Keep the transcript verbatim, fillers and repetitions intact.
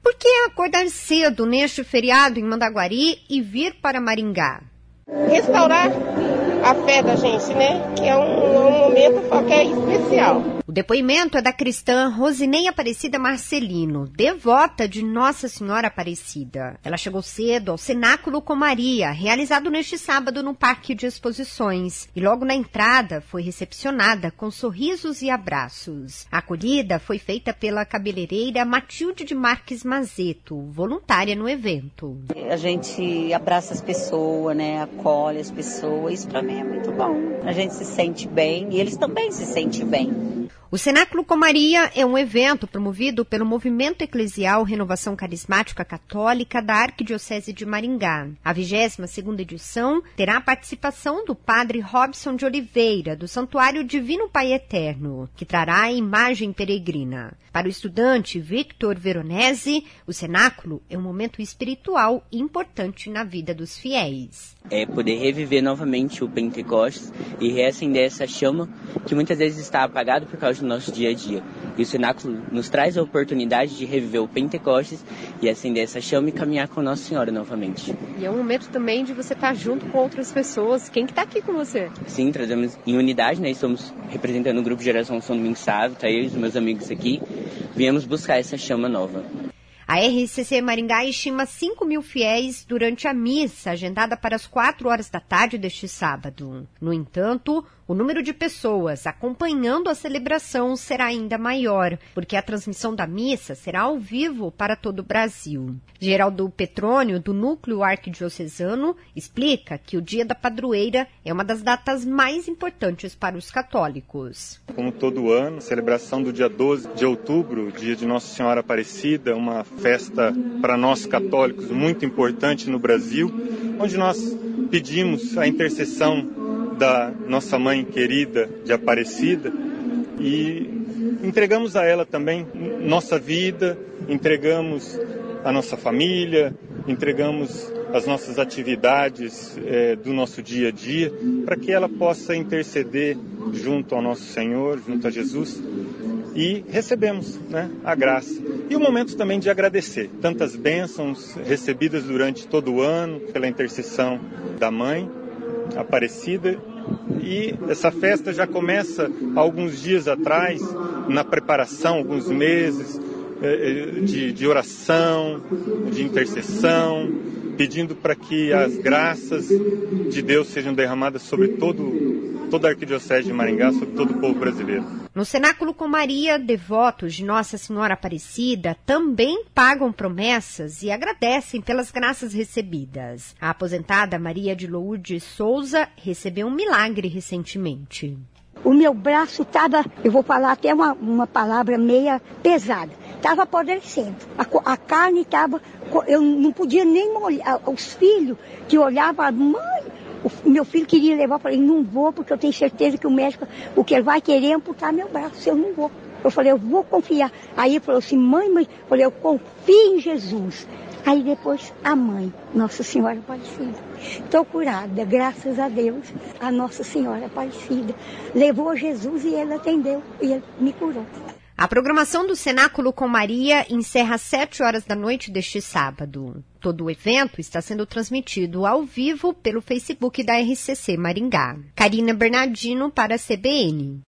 Por que acordar cedo neste feriado em Mandaguari e vir para Maringá? Restaurar a fé da gente, né? Que é um, um momento que é especial. O depoimento é da cristã Rosinei Aparecida Marcelino, devota de Nossa Senhora Aparecida. Ela chegou cedo ao Cenáculo com Maria, realizado neste sábado no Parque de Exposições, e logo na entrada foi recepcionada com sorrisos e abraços. A acolhida foi feita pela cabeleireira Matilde de Marques Mazeto, voluntária no evento. A gente abraça as pessoas, né? Acolhe as pessoas, isso pra mim é muito bom. A gente se sente bem e eles também se sentem bem. O Cenáculo com Maria é um evento promovido pelo Movimento Eclesial Renovação Carismática Católica da Arquidiocese de Maringá. A vigésima segunda edição terá a participação do padre Robson de Oliveira, do Santuário Divino Pai Eterno, que trará a imagem peregrina. Para o estudante Victor Veronese, o Cenáculo é um momento espiritual importante na vida dos fiéis. É poder reviver novamente o Pentecostes e reacender essa chama que muitas vezes está apagada por causa do nosso dia a dia. E o Cenáculo nos traz a oportunidade de reviver o Pentecostes e acender essa chama e caminhar com Nossa Senhora novamente. E é um momento também de você estar junto com outras pessoas. Quem que está aqui com você? Sim, trazemos em unidade, né? Estamos representando o grupo Geração São Domingos Sávio, tá eu e os meus amigos aqui. Viemos buscar essa chama nova. A R C C Maringá estima cinco mil fiéis durante a missa, agendada para as quatro horas da tarde deste sábado. No entanto, o número de pessoas acompanhando a celebração será ainda maior, porque a transmissão da missa será ao vivo para todo o Brasil. Geraldo Petrônio, do Núcleo Arquidiocesano, explica que o Dia da Padroeira é uma das datas mais importantes para os católicos. Como todo ano, a celebração do dia doze de outubro, dia de Nossa Senhora Aparecida, uma festa para nós católicos muito importante no Brasil, onde nós pedimos a intercessão da nossa mãe querida de Aparecida e entregamos a ela também nossa vida, entregamos a nossa família, entregamos as nossas atividades é, do nosso dia a dia, para que ela possa interceder junto ao nosso Senhor, junto a Jesus, e recebemos, né, a graça. E o momento também de agradecer tantas bênçãos recebidas durante todo o ano pela intercessão da mãe Aparecida. E essa festa já começa há alguns dias atrás, na preparação, alguns meses de, de oração, de intercessão, pedindo para que as graças de Deus sejam derramadas sobre todo, toda a Arquidiocese de Maringá, sobre todo o povo brasileiro. No Cenáculo com Maria, devotos de Nossa Senhora Aparecida também pagam promessas e agradecem pelas graças recebidas. A aposentada Maria de Lourdes Souza recebeu um milagre recentemente. O meu braço estava, eu vou falar até uma, uma palavra meia pesada, estava apodrecendo. A, a carne estava, eu não podia nem olhar. Os filhos que olhavam, mãe, o meu filho queria levar, eu falei, não vou, porque eu tenho certeza que o médico, o que ele vai querer é amputar meu braço, eu não vou. Eu falei, eu vou confiar. Aí ele falou assim, mãe, mãe, eu falei, eu confio em Jesus. Aí depois a mãe, Nossa Senhora Aparecida. Estou curada, graças a Deus, a Nossa Senhora Aparecida. Levou Jesus e ele atendeu, e ele me curou. A programação do Cenáculo com Maria encerra às sete horas da noite deste sábado. Todo o evento está sendo transmitido ao vivo pelo Facebook da R C C Maringá. Karina Bernardino para a C B N.